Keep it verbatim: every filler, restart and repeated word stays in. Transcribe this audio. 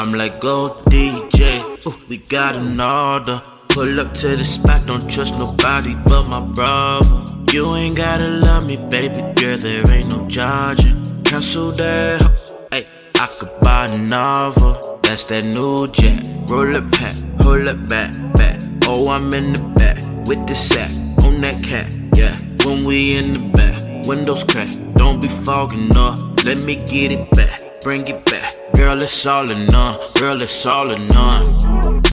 I'm like, go D J, ooh, we got an order. Pull up to the spot, don't trust nobody but my brother. You ain't gotta love me, baby girl, there ain't no judging. Cancel that, hey, I could buy a novel. That's that new jack, roll it pack, hold it back, back. Oh, I'm in the back, with the sack, on that cat, yeah. When we in the back, windows crack, don't be fogging up. Let me get it back, bring it back. Girl, it's all or none, girl, it's all or none.